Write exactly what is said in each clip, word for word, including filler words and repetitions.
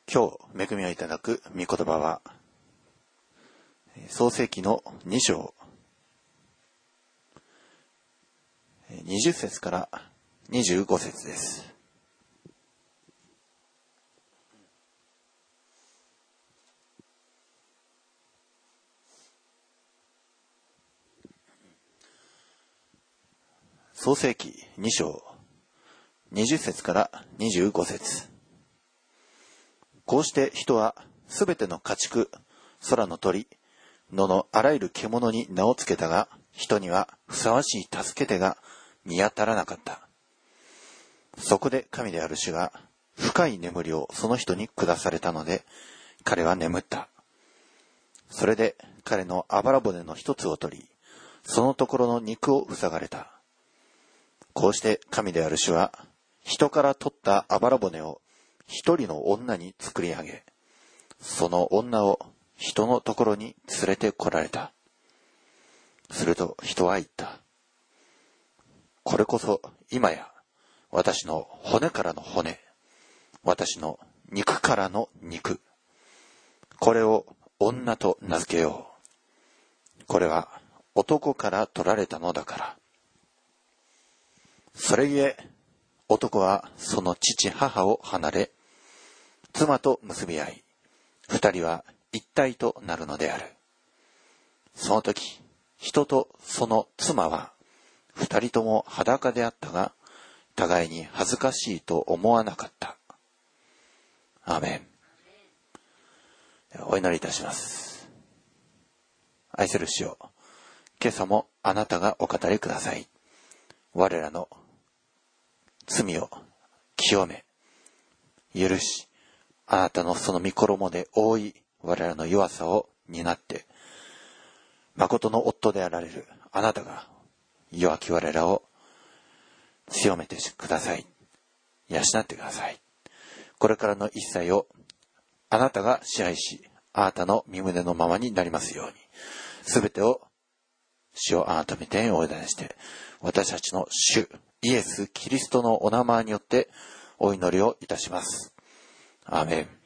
今日恵みをいただく御言葉は創世記のに章にじゅっ節からにじゅうご節です。創世記に章にじゅっ節からにじゅうご節。こうして人はすべての家畜、空の鳥、野のあらゆる獣に名をつけたが、人にはふさわしい助け手が見当たらなかった。そこで神である主が深い眠りをその人に下されたので、彼は眠った。それで彼のあばら骨の一つを取り、そのところの肉を塞がれた。こうして神である主は人から取ったあばら骨を一人の女に作り上げ、その女を人のところに連れて来られた。すると人は言った。これこそ今や私の骨からの骨、私の肉からの肉。これを女と名付けよう。これは男から取られたのだから。それゆえ男はその父母を離れ、妻と結び合い、二人は一体となるのである。その時、人とその妻は二人とも裸であったが、互いに恥ずかしいと思わなかった。アーメン。お祈りいたします。愛する主よ、今朝もあなたがお語りください。我らの罪を清め、許し、あなたのその御衣で覆い、我らの弱さを担って、誠の夫であられるあなたが弱き我らを強めてください。養ってください。これからの一切をあなたが支配し、あなたの御胸のままになりますように、すべてを主をあなた御手にお委ねして、私たちの主イエス・キリストのお名前によってお祈りをいたします。アーメン。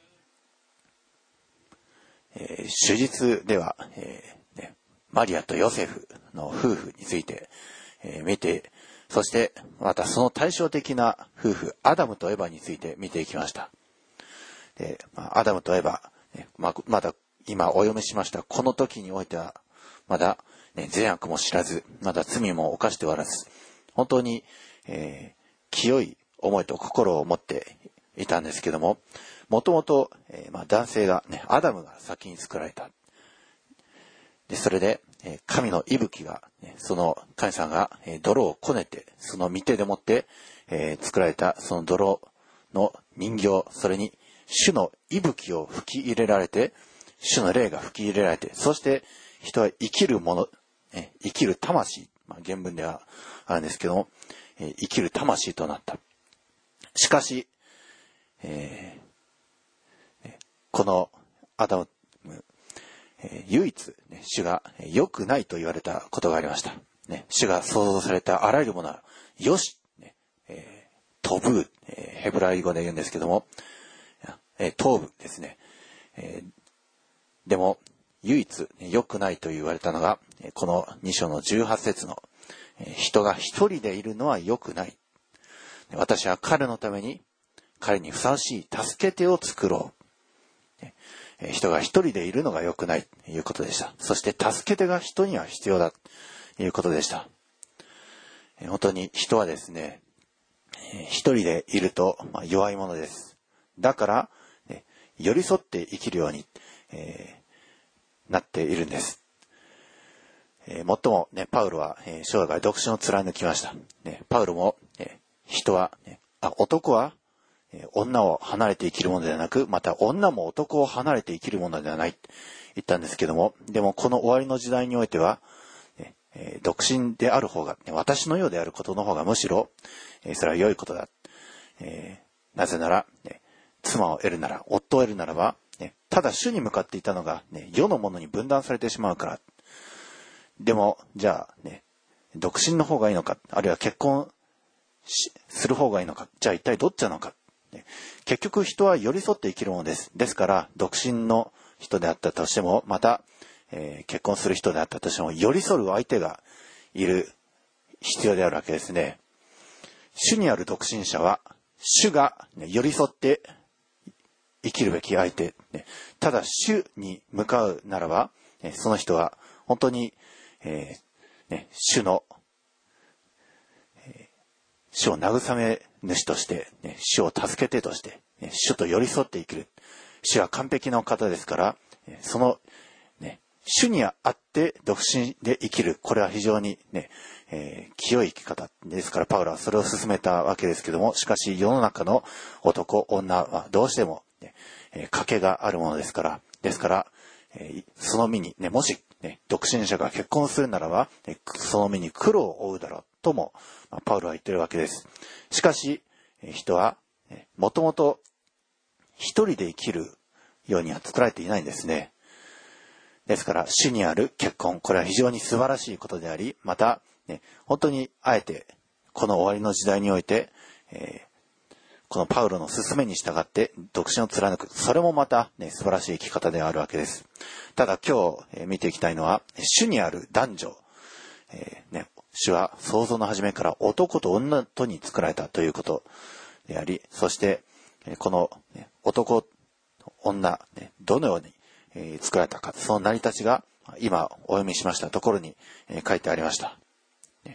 えー、主日では、えーね、マリアとヨセフの夫婦について、えー、見て、そしてまたその対照的な夫婦アダムとエバについて見ていきました。で、まあ、アダムとエバ、ね、まあ、まだ今お読みしましたこの時においてはまだ、ね、善悪も知らず、まだ罪も犯しておらず、本当に、えー、清い思いと心を持っていたんですけども、もともと、えーまあ、男性が、ね、アダムが先に作られた。でそれで、えー、神の息吹が、ね、その神様が、えー、泥をこねて、その御手でもって、えー、作られたその泥の人形、それに主の息吹を吹き入れられて、主の霊が吹き入れられて、そして人は生きるもの、ね、生きる魂、まあ、原文ではあるんですけども、えー、生きる魂となった。しかし、えーこのアダム、えー、唯一、ね、主が良くないと言われたことがありました。ね、主が創造されたあらゆるものはよし、ねえー、飛ぶ、えー、ヘブライ語で言うんですけども、えー、飛ぶですね、えー。でも唯一良くないと言われたのがこのに章のじゅうはち節の、えー、人が一人でいるのは良くない。私は彼のために彼にふさわしい助け手を作ろう。人が一人でいるのが良くないということでした。そして助け手が人には必要だということでした。本当に人はですね、一人でいると弱いものです。だから寄り添って生きるように、えー、なっているんです。えー、もっとも、ね、パウロは、えー、生涯独身を貫きました。ね、パウロも、えー、人は、ね、あ、男は女を離れて生きるものではなく、また女も男を離れて生きるものではないと言ったんですけども、でもこの終わりの時代においては、えー、独身である方が、私のようであることの方がむしろ、えー、それは良いことだ。えー、なぜなら、ね、妻を得るなら、夫を得るならば、ね、ただ主に向かっていたのが、ね、世のものに分断されてしまうから。でも、じゃあ、ね、独身の方がいいのか、あるいは結婚する方がいいのか、じゃあ一体どっちなのか。 結局人は寄り添って生きるものです。ですから、独身の人であったとしても、また、えー、結婚する人であったとしても、寄り添う相手がいる必要であるわけですね。主にある独身者は、主が、ね、寄り添って生きるべき相手。ね、ただ、主に向かうならば、ね、その人は本当に、えーね、主の、えー、主を慰め主として、ね、主を助けてとして、ね、主と寄り添って生きる。主は完璧な方ですから、その、ね、主にあって独身で生きる。これは非常にね、えー、清い生き方ですから、パウロはそれを進めたわけですけども、しかし世の中の男、女はどうしても、ね、えー、賭けがあるものですから、ですから、えー、その身に、ね、もし、ね、独身者が結婚するならば、ね、その身に苦労を負うだろうとも、まあ、パウロは言っているわけです。しかし、人は、もともと一人で生きるようには作られていないんですね。ですから、主にある結婚、これは非常に素晴らしいことであり、また、ね、本当にあえて、この終わりの時代において、えー、このパウロの勧めに従って独身を貫く、それもまた、ね、素晴らしい生き方であるわけです。ただ今日、えー、見ていきたいのは、主にある男女、えーね、主は創造の初めから男と女とに作られたということであり、そして、この、ね、男、女、ね、どのように、えー、作られたか、その成り立ちが今お読みしましたところに、えー、書いてありました。ね、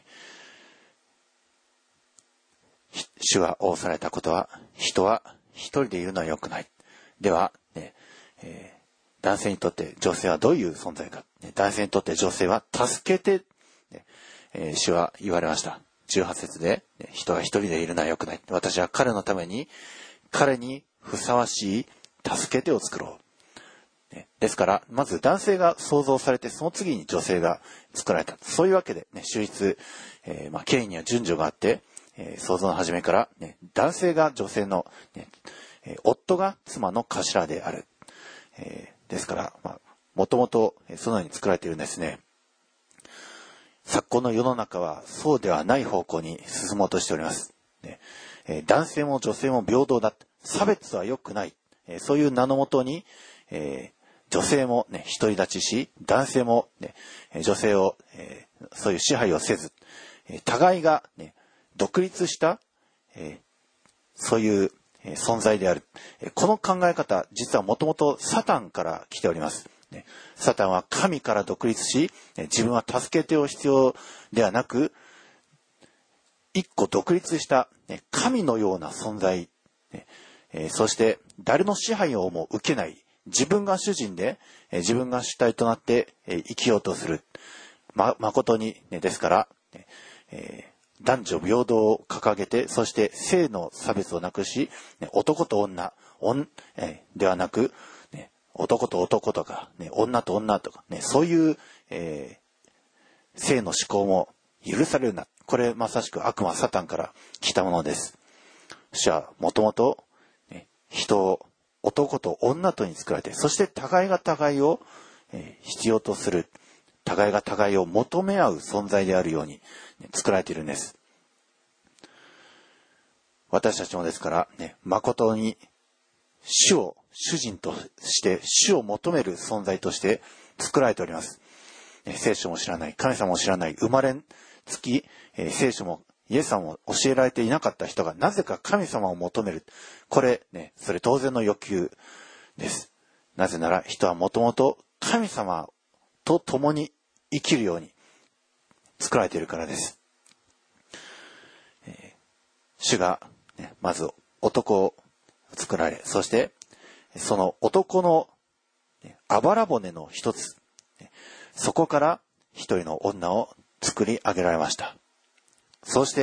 主が仰されたことは、人は一人でいるのは良くない。では、ねえー、男性にとって女性はどういう存在か。ね、男性にとって女性は助けて、ねえー、主は言われました。じゅうはち節で、ね、人は一人でいるのは良くない。私は彼のために、彼にふさわしい助け手を作ろう。ですから、まず男性が創造されて、その次に女性が作られた。そういうわけで、ね、秀逸、えー、まあ、経緯には順序があって、えー、創造の初めから、ね、男性が女性の、ねえー、夫が妻の頭である。えー、ですから、まあ、もともとそのように作られているんですね。昨今の世の中はそうではない方向に進もうとしております。ねえー、男性も女性も平等だ。差別は良くない。えー、そういう名のもとに、えー女性もね、独り立ちし、男性もね、女性を、えー、そういう支配をせず、互いがね、独立した、えー、そういう存在である。この考え方、実はもともとサタンから来ております。サタンは神から独立し、自分は助け手を必要ではなく、一個独立した神のような存在、そして誰の支配をも受けない、自分が主人で、えー、自分が主体となって、えー、生きようとする。ま、誠に、ね、ですから、えー、男女平等を掲げて、そして性の差別をなくし、ね、男と女、女えー、ではなく、ね、男と男とか、ね、女と女とか、ね、そういう、えー、性の思考も許されるな。これまさしく悪魔サタンから来たものです。主はもともと人を男と女とに作られて、そして互いが互いを、えー、必要とする、互いが互いを求め合う存在であるように、ね、作られているんです。私たちもですから、ね、誠に主を主人として主を求める存在として作られております。ね、聖書も知らない、神様も知らない、生まれつき、えー、聖書もイエス様も教えられていなかった人がなぜか神様を求める。これね、それ当然の欲求です。なぜなら人はもともと神様と共に生きるように作られているからです。えー、主が、ね、まず男を作られ、そしてその男のあばら骨の一つ、そこから一人の女を作り上げられました。そして、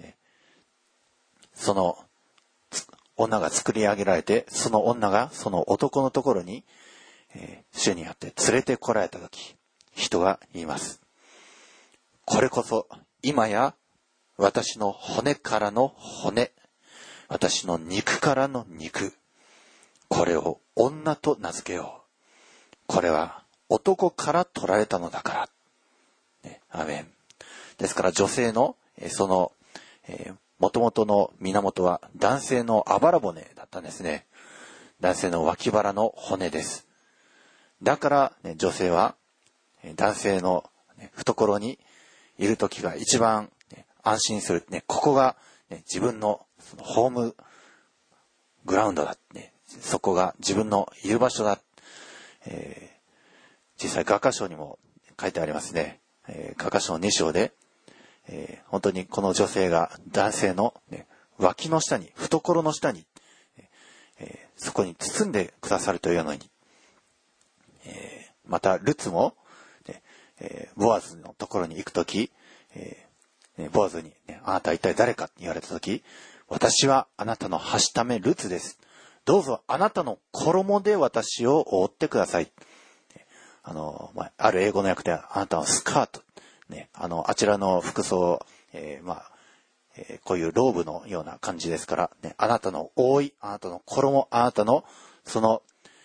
その女が作り上げられて、その女がその男のところに、えー、主にあって連れてこられたとき、人は言います。これこそ、今や私の骨からの骨、私の肉からの肉、これを女と名付けよう。これは男から取られたのだから。ね、アメン。ですから女性の、その、えー、 元々の源は男性のあばら骨だったんですね。男性の脇腹の骨です。だから、ね、女性は男性の、ね、懐にいる時が一番、ね、安心する、ね、ここが、ね、自分の、そのホームグラウンドだ、ね、そこが自分のいる場所だ、えー、実際画家書にも書いてありますね。えー、画家書のに章で、えー、本当にこの女性が男性の、ね、脇の下に、懐の下に、えー、そこに包んでくださるというのに、えー、またルツも、ねえー、ボアズのところに行くとき、えーね、ボアズに、ね、あなたは一体誰かって言われたとき、私はあなたのはしためルツです。どうぞあなたの衣で私を覆ってください。あの、まあ、ある英語の訳ではあなたのスカート、ね、あの、あちらの服装、えー、まあ、えー、こういうローブのような感じですから、ね、あなたの覆い、あなたの衣、あなたのその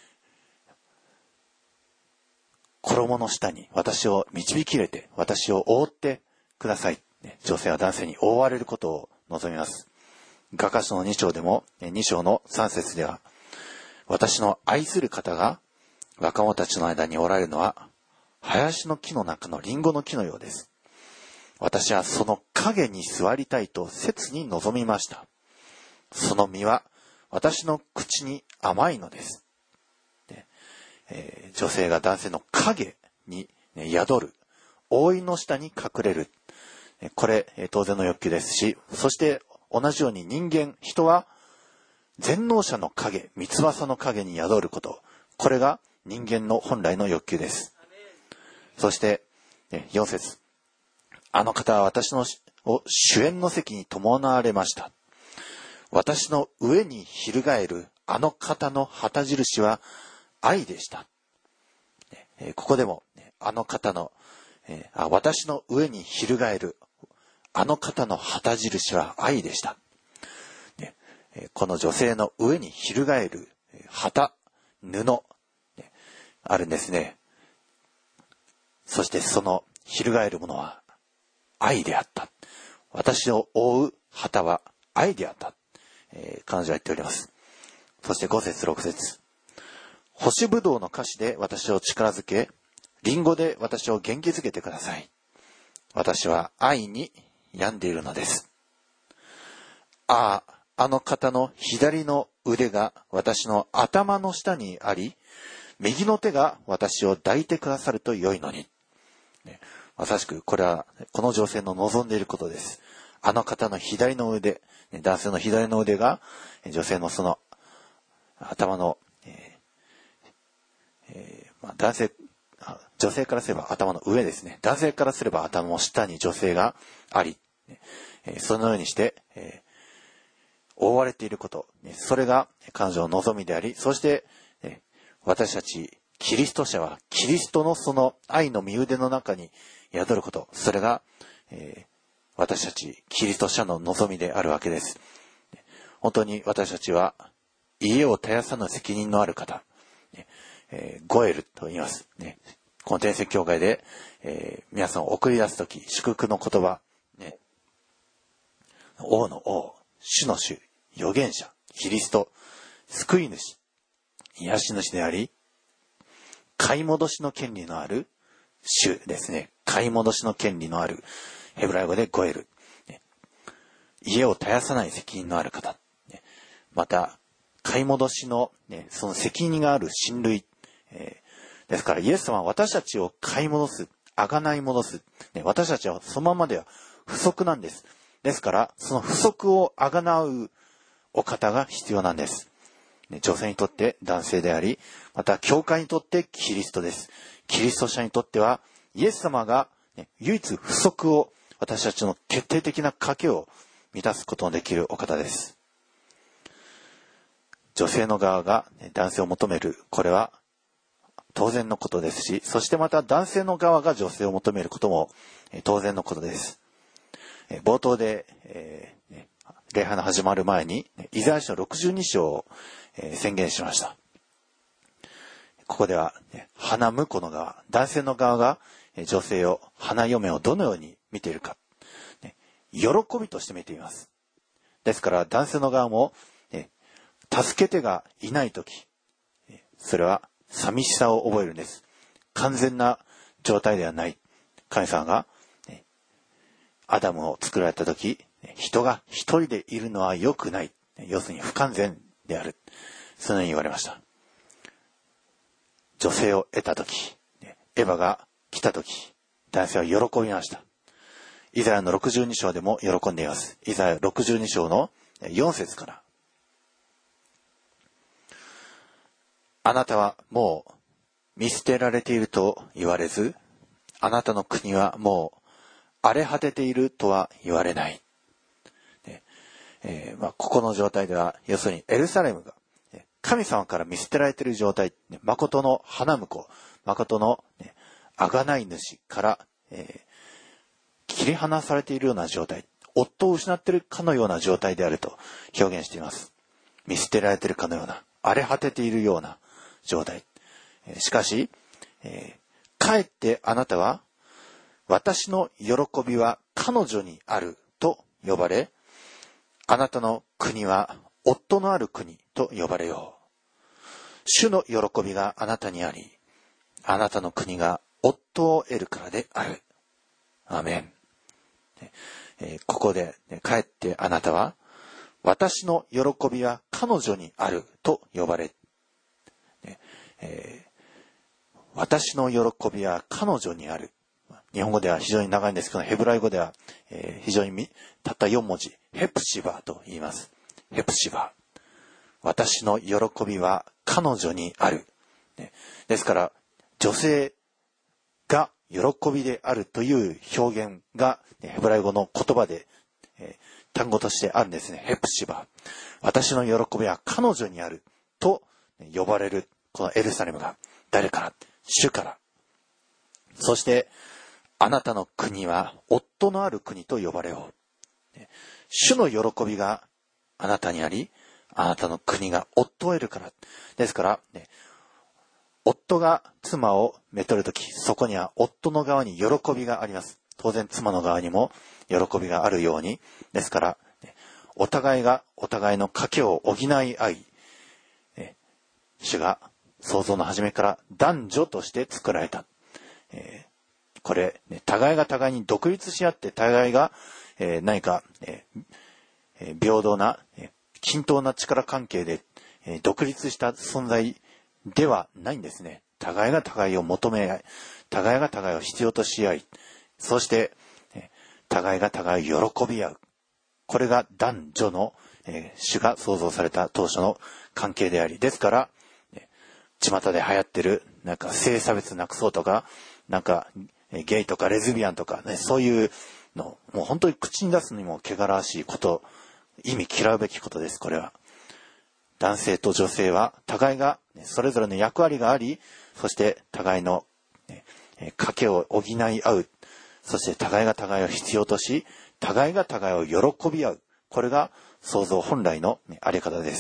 衣の下に私を導き入れて、私を覆ってください。ね、女性は男性に覆われることを望みます。画家書のに章でも、に章のさん節では、私の愛する方が若者たちの間におられるのは、林の木の中のリンゴの木のようです。私はその影に座りたいと切に望みました。その実は私の口に甘いのです。でえー、女性が男性の影に、ね、宿る、覆いの下に隠れる。これ、当然の欲求ですし、そして同じように人間、人は全能者の影、三翼の影に宿ること。これが人間の本来の欲求です。そして、よん節。あの方は私のを主演の席に伴われました。私の上に翻るあの方の旗印は愛でした。ここでも、あの方の、あ私の上に翻るあの方の旗印は愛でした。この女性の上に翻る旗、布、あるんですね。そしてその翻るものは愛であった。私を覆う旗は愛であった。えー、彼女は言っております。そしてご節ろく節。干しぶどうの菓子で私を力づけ、リンゴで私を元気づけてください。私は愛に病んでいるのです。ああ、あの方の左の腕が私の頭の下にあり、右の手が私を抱いてくださると良いのに。ね、まさしくこれはこの女性の望んでいることです。あの方の左の腕、男性の左の腕が女性のその頭の、えーえーまあ、男性、女性からすれば頭の上ですね。男性からすれば頭の下に女性があり、えー、そのようにして、えー、覆われていること、それが彼女の望みであり、そして、えー、私たちキリスト者はキリストのその愛の身腕の中に宿ること、それが、えー、私たちキリスト者の望みであるわけです。本当に私たちは家を絶やさぬ責任のある方、えー、ゴエルと言います、ね、この伝説教会で、えー、皆さんを送り出すとき祝福の言葉、ね、王の王、主の主、預言者、キリスト、救い主、癒し主であり、買い戻しの権利のある主ですね。買い戻しの権利のあるヘブライ語でゴエル、ね、家を絶やさない責任のある方、ね、また買い戻しの、ね、その責任がある親類、えー、ですからイエス様は私たちを買い戻す、贖い戻す、ね、私たちはそのままでは不足なんです。ですからその不足を贖うお方が必要なんです。女性にとって男性であり、また教会にとってキリストです。キリスト者にとってはイエス様が、ね、唯一不足を、私たちの決定的な賭けを満たすことのできるお方です。女性の側が男性を求める、これは当然のことですし、そしてまた男性の側が女性を求めることも当然のことです。冒頭で、えー、礼拝の始まる前にイザヤ書ろくじゅうに章を宣言しました。ここでは花婿の側、男性の側が女性を、花嫁をどのように見ているか、喜びとして見ています。 ですから男性の側も、ね、助け手がいないとき、それは寂しさを覚えるんです。完全な状態ではない。神様が、ね、アダムを作られたとき、人が一人でいるのは良くない。要するに不完全である。そのように言われました。女性を得たとき、エヴァが来たとき、男性は喜びました。イザヤのろくじゅうに章でも喜んでいます。イザヤろくじゅうに章のよん節から。あなたはもう見捨てられていると言われず、あなたの国はもう荒れ果てているとは言われない。ねえーまあ、ここの状態では、要するにエルサレムが神様から見捨てられている状態、誠の花婿、誠の贖い主から、えー切り離されているような状態、夫を失っているかのような状態であると表現しています。見捨てられているかのような、荒れ果てているような状態。しかし、えー、かえってあなたは、私の喜びは彼女にあると呼ばれ、あなたの国は夫のある国と呼ばれよう。主の喜びがあなたにあり、あなたの国が夫を得るからである。アーメン。えー、ここで、ね、かえってあなたは、私の喜びは彼女にあると呼ばれ、ねえー、私の喜びは彼女にある。日本語では非常に長いんですけど、ヘブライ語では、えー、非常にたったよん文字、ヘプシバーと言います。ヘプシバー。私の喜びは彼女にある。ね、ですから、女性が喜びであるという表現がヘブライ語の言葉で、えー、単語としてあるんですね。ヘプシバー。私の喜びは彼女にあると呼ばれるこのエルサレムが誰から？主から。そしてあなたの国は夫のある国と呼ばれよう。主の喜びがあなたにあり、あなたの国が夫を得るから。ですから、ね、夫が妻をめとるとき、そこには夫の側に喜びがあります。当然妻の側にも喜びがあるように。ですから、お互いがお互いの賭けを補い合い、主が創造の初めから男女として作られた。これ、互いが互いに独立し合って、互いが何か平等な、均等な力関係で独立した存在ではないんですね。互いが互いを求め合い、互いが互いを必要とし合い、そして互いが互いを喜び合う。これが男女の、えー、主が創造された当初の関係であり、ですから、ね、巷で流行ってるなんか性差別なくそうとか、なんかゲイとかレズビアンとかね、そういうのもう本当に口に出すにも汚らわしいこと、意味嫌うべきことです。これは。男性と女性は互いがそれぞれの役割があり、そして互いの賭けを補い合う。そして互いが互いを必要とし、互いが互いを喜び合う。これが創造本来のあり方です。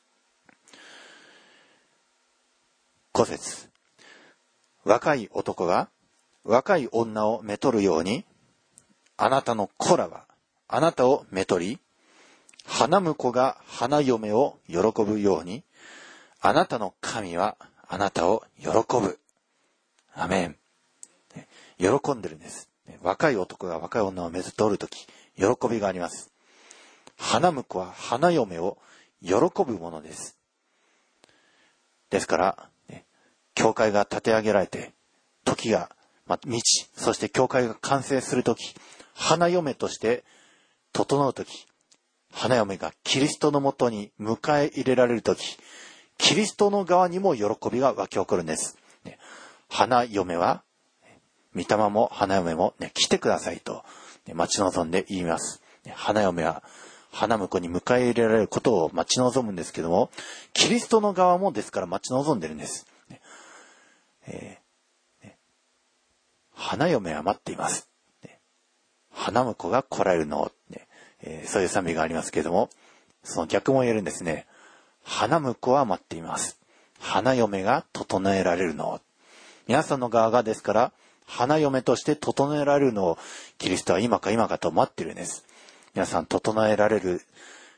ご節。若い男が若い女をめとるように、あなたの子らはあなたをめとり、花婿が花嫁を喜ぶように、あなたの神はあなたを喜ぶ。アメン。喜んでるんです。若い男が若い女をめとるとき、喜びがあります。花婿は花嫁を喜ぶものです。ですから、ね、教会が立て上げられて、時が満ち、そして教会が完成するとき、花嫁として整うとき、花嫁がキリストのもとに迎え入れられるとき、キリストの側にも喜びが湧き起こるんです。ね、花嫁は、御霊も花嫁も、ね、来てくださいと、ね、待ち望んで言います。ね、花嫁は花婿に迎え入れられることを待ち望むんですけども、キリストの側もですから待ち望んでるんです。ねえーね、花嫁は待っています。ね、花婿が来られるのを、ねえー、そういう賛美がありますけれども、その逆も言えるんですね。花婿は待っています。花嫁が整えられるのを。皆さんの側がですから、花嫁として整えられるのをキリストは今か今かと待っているんです。皆さん整えられる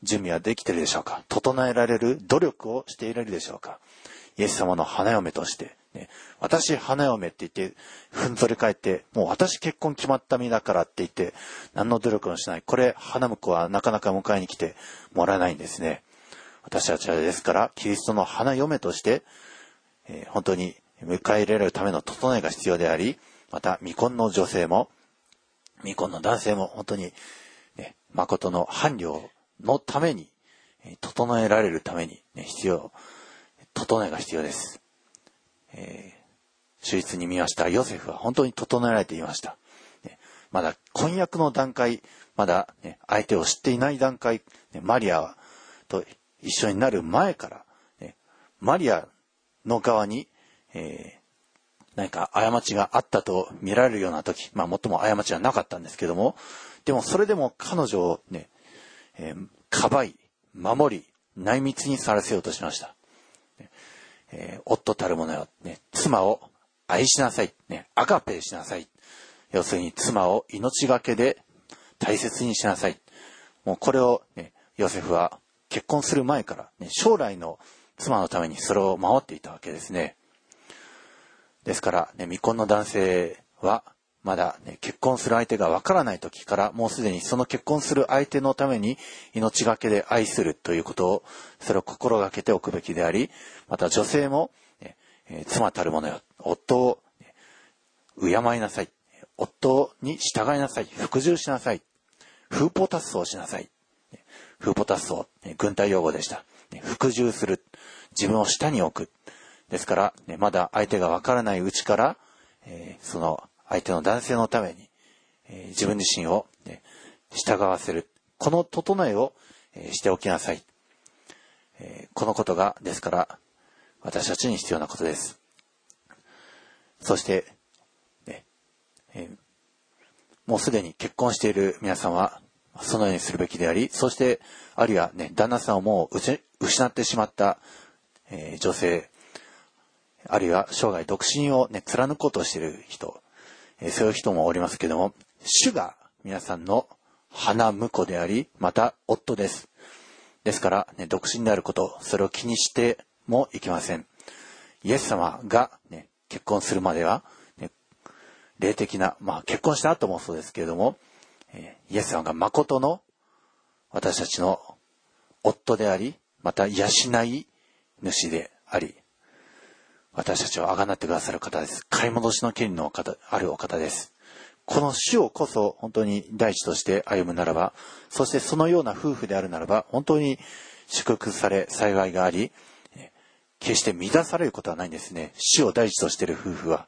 準備はできているでしょうか？整えられる努力をしているでしょうか？イエス様の花嫁として、ね、私花嫁って言ってふんぞり返って、もう私結婚決まった身だからって言って何の努力もしない。これ花婿はなかなか迎えに来てもらえないんですね。私たちはですからキリストの花嫁として、えー、本当に迎え入れられるための整えが必要であり、また未婚の女性も未婚の男性も本当に、ね、誠の伴侶のために、整えられるために、ね、必要、整えが必要です。えー、手術に見ましたヨセフは本当に整えられていました。ね、まだ婚約の段階、まだ、ね、相手を知っていない段階、ね、マリアと一緒になる前から、ね、マリアの側に、えー何か過ちがあったと見られるような時、まあ最も過ちはなかったんですけども、でもそれでも彼女をね、えー、かばい、守り、内密にさらせようとしました。えー、夫たる者よ、ね、妻を愛しなさい、ね、アガペしなさい。要するに妻を命がけで大切にしなさい。もうこれを、ね、ヨセフは結婚する前から、ね、将来の妻のためにそれを守っていたわけですね。ですから、ね、未婚の男性はまだ、ね、結婚する相手がわからない時からもうすでにその結婚する相手のために命がけで愛するということをそれを心がけておくべきであり、また女性も、ねえー、妻たる者よ、夫を、ね、敬いなさい、夫に従いなさい、服従しなさい、フーポタッソをしなさい。フーポタッソ、ね、軍隊用語でした。ね、服従する、自分を下に置く。ですから、ね、まだ相手がわからないうちから、えー、その相手の男性のために、えー、自分自身を、ね、従わせる。この整えを、えー、しておきなさい、えー。このことが、ですから、私たちに必要なことです。そして、ねえー、もうすでに結婚している皆さんは、そのようにするべきであり、そして、あるいはね、旦那さんをもう失ってしまった、えー、女性、あるいは生涯独身をね、貫こうとしている人、えー、そういう人もおりますけども、主が皆さんの花婿であり、また夫です。ですから、ね、独身であること、それを気にしてもいけません。イエス様が、ね、結婚するまでは、ね、霊的な、まあ結婚した後もそうですけれども、えー、イエス様が誠の私たちの夫であり、また養い主であり、私たちを贖ってくださる方です。買い戻しの権利の方あるお方です。この主をこそ本当に第一として歩むならば、そしてそのような夫婦であるならば、本当に祝福され幸いがあり、決して乱されることはないんですね。主を第一としている夫婦は。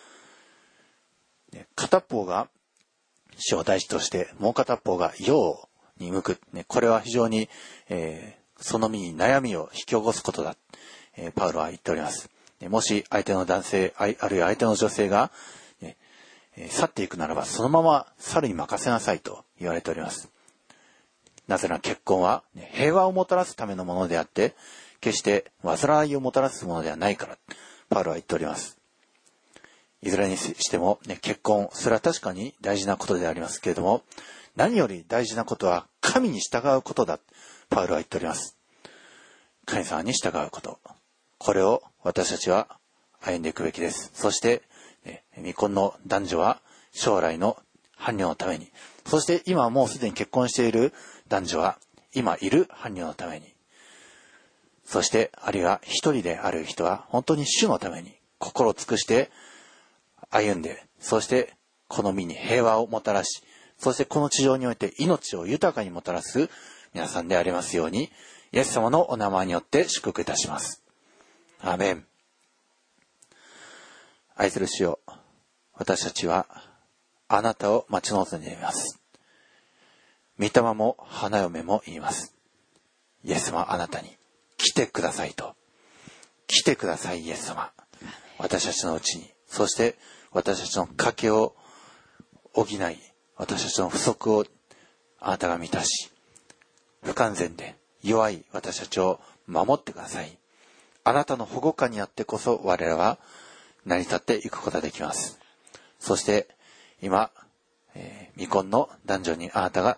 片方が主を第一として、もう片方が世に向く。これは非常に、えー、その身に悩みを引き起こすことだ。えー、パウロは言っております。もし相手の男性、あるいは相手の女性が、ね、去っていくならば、そのまま猿に任せなさいと言われております。なぜなら結婚は、ね、平和をもたらすためのものであって、決して災いをもたらすものではないから、パウロは言っております。いずれにしても、ね、結婚、それは確かに大事なことでありますけれども、何より大事なことは神に従うことだ、パウロは言っております。神様に従うこと。これを私たちは歩んでいくべきです。そして、ね、未婚の男女は将来の伴侶のために、そして今もうすでに結婚している男女は今いる伴侶のために、そしてあるいは一人である人は本当に主のために心を尽くして歩んで、そしてこの身に平和をもたらし、そしてこの地上において命を豊かにもたらす皆さんでありますように、イエス様のお名前によって祝福いたします。アーメン。愛する主よ、私たちはあなたを待ち望んでいます。御霊も花嫁も言います。イエス様、あなたに来てくださいと。来てください、イエス様。私たちのうちに。そして私たちの賭けを補い、私たちの不足をあなたが満たし、不完全で弱い私たちを守ってください。あなたの保護下にあってこそ我らは成り立っていくことができます。そして今、えー、未婚の男女にあなたが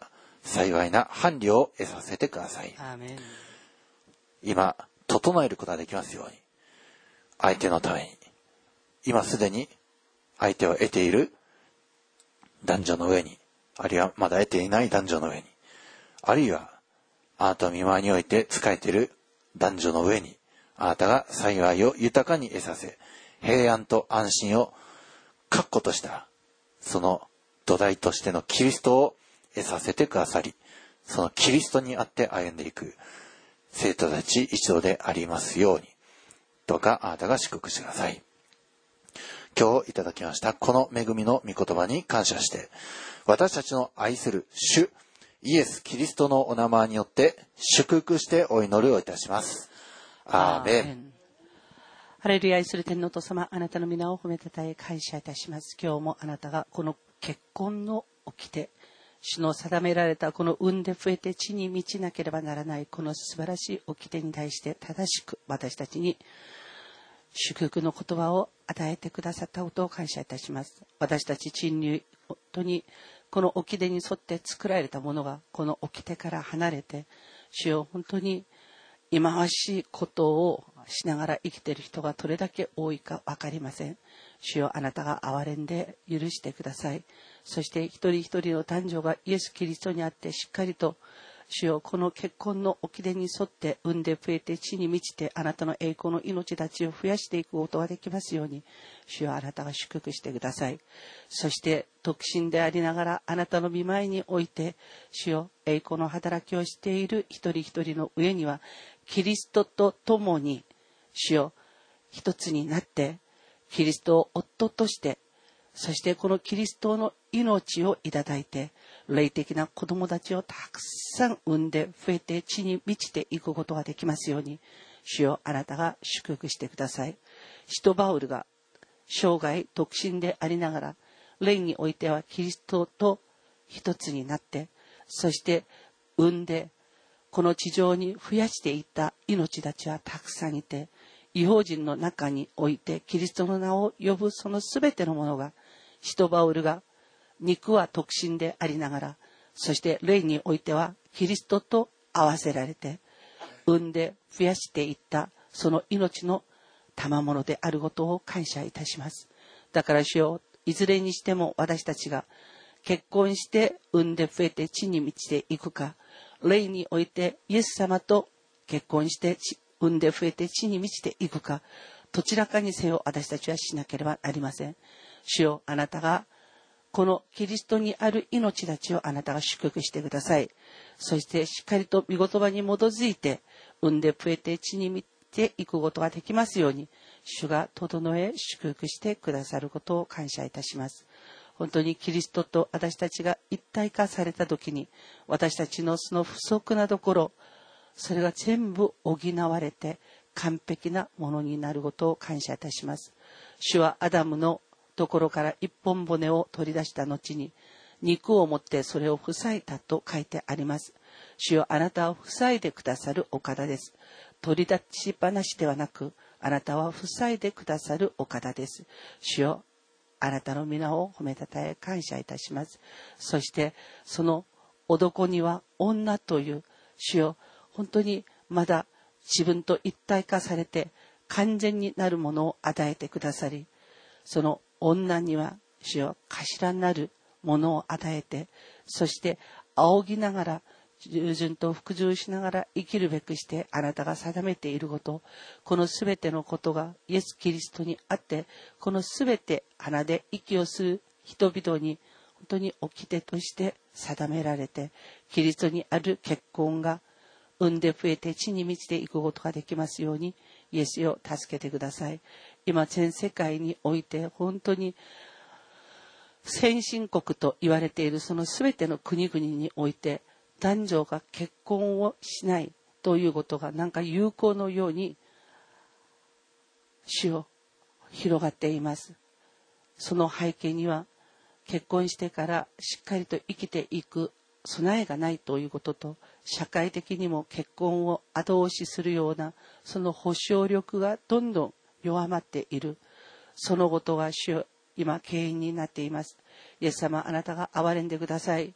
幸いな伴侶を得させてください。 アーメン。 今、整えることができますように。相手のために。今すでに相手を得ている男女の上に、あるいはまだ得ていない男女の上に、あるいはあなたの見舞いにおいて仕えている男女の上に、あなたが幸いを豊かに得させ、平安と安心を確固としたその土台としてのキリストを得させてくださり、そのキリストにあって歩んでいく生徒たち一同でありますように、どうかあなたが祝福してください。今日いただきましたこの恵みの御言葉に感謝して、私たちの愛する主イエス・キリストのお名前によって祝福してお祈りをいたします。アーメン。 ハレルヤ。愛する天のお父様、あなたの皆を褒めたたえ感謝いたします。今日もあなたがこの結婚の掟、主の定められたこの産んで増えて地に満ちなければならないこの素晴らしい掟に対して正しく私たちに祝福の言葉を与えてくださったことを感謝いたします。私たち人類、本当にこの掟に沿って作られたものがこの掟から離れて、主よ本当に忌まわしいことをしながら生きている人がどれだけ多いか分かりません。主よあなたが憐れんで許してください。そして一人一人の男女がイエス・キリストにあってしっかりと主よこの結婚の掟に沿って産んで増えて地に満ちてあなたの栄光の命たちを増やしていくことができますように、主よあなたが祝福してください。そして独身でありながらあなたの御前において主よ栄光の働きをしている一人一人の上にはキリストと共に主よ一つになってキリストを夫として、そしてこのキリストの命をいただいて霊的な子供たちをたくさん産んで増えて地に満ちていくことができますように、主よあなたが祝福してください。使徒バウルが生涯独身でありながら霊においてはキリストと一つになって、そして産んでこの地上に増やしていった命たちはたくさんいて、異邦人の中においてキリストの名を呼ぶそのすべてのものが、使徒バウルが肉は独身でありながら、そして霊においてはキリストと合わせられて産んで増やしていったその命の賜物であることを感謝いたします。だから主よ、いずれにしても私たちが結婚して産んで増えて地に満ちていくか、霊においてイエス様と結婚して産んで増えて地に満ちていくか、どちらかにせよ私たちはしなければなりません。主よあなたがこのキリストにある命たちをあなたが祝福してください。そしてしっかりと御言葉に基づいて産んで増えて地に満ちていくことができますように、主が整え祝福してくださることを感謝いたします。本当にキリストと私たちが一体化された時に、私たちのその不足なところ、それが全部補われて完璧なものになることを感謝いたします。主はアダムのところから一本骨を取り出した後に肉を持ってそれを塞いだと書いてあります。主よあなたを塞いでくださるお方です。取り出しっぱなしではなく、あなたは塞いでくださるお方です。主よあなたの皆を褒めたたえ感謝いたします。そしてその男には女という、主よ本当にまだ自分と一体化されて完全になるものを与えてくださり、その女には主よ頭なるものを与えて、そして仰ぎながら従順と服従しながら生きるべくしてあなたが定めていること、このすべてのことがイエス・キリストにあって、このすべて鼻で息をする人々に本当に掟として定められて、キリストにある結婚が産んで増えて地に満ちていくことができますように、イエスよ助けてください。今全世界において本当に先進国と言われているそのすべての国々において、男女が結婚をしないということがなんか有効のように主を広がっています。その背景には結婚してからしっかりと生きていく備えがないということと、社会的にも結婚を後押しするようなその保証力がどんどん弱まっている、そのことが主よ今原因になっています。イエス様あなたが憐れんでください。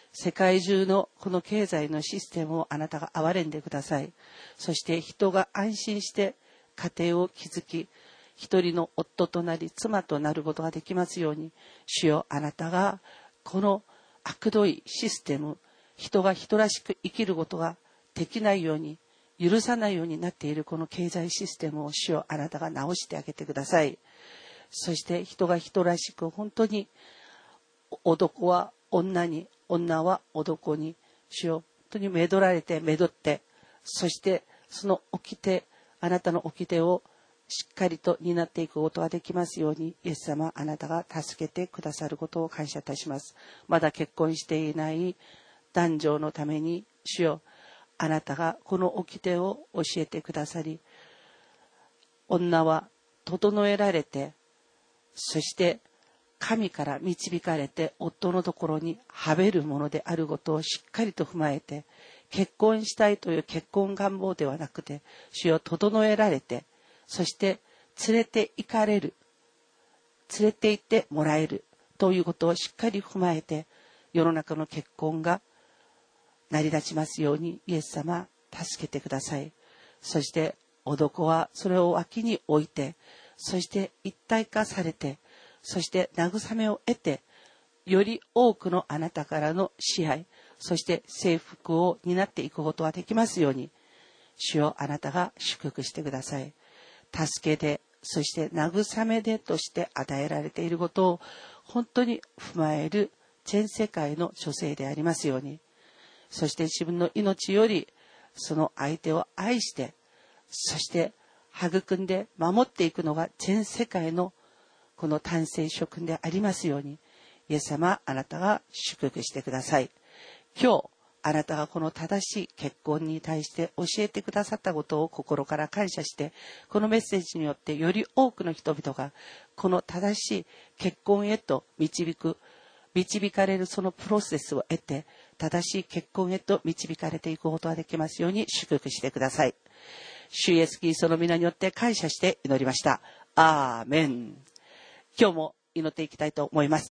世界中のこの経済のシステムをあなたが憐れんでください。そして人が安心して家庭を築き、一人の夫となり妻となることができますように、主よ、あなたがこの悪どいシステム、人が人らしく生きることができないように、許さないようになっているこの経済システムを主よ、あなたが直してあげてください。そして人が人らしく、本当に男は女に、女は男に、主よ、本当にめどられてめどって、そしてその掟、あなたの掟をしっかりと担っていくことができますように、イエス様、あなたが助けてくださることを感謝いたします。まだ結婚していない男女のために、主よ、あなたがこの掟を教えてくださり、女は整えられて、そして神から導かれて夫のところにはべるものであることをしっかりと踏まえて、結婚したいという結婚願望ではなくて、主よ、整えられて、そして連れて行かれる、連れて行ってもらえるということをしっかり踏まえて、世の中の結婚が成り立ちますように、イエス様、助けてください。そして男はそれを脇に置いて、そして一体化されて、そして慰めを得て、より多くのあなたからの支配、そして征服を担っていくことができますように、主よ、あなたが祝福してください。助けで、そして慰めでとして与えられていることを本当に踏まえる全世界の諸聖でありますように、そして自分の命よりその相手を愛して、そして育んで守っていくのが全世界のこの男性諸君でありますように、イエス様、あなたが祝福してください。今日あなたがこの正しい結婚に対して教えてくださったことを心から感謝して、このメッセージによってより多くの人々がこの正しい結婚へと導く、導かれるそのプロセスを得て、正しい結婚へと導かれていくことができますように祝福してください。主イエスキリストの皆によって感謝して祈りました。アーメン。今日も祈っていきたいと思います。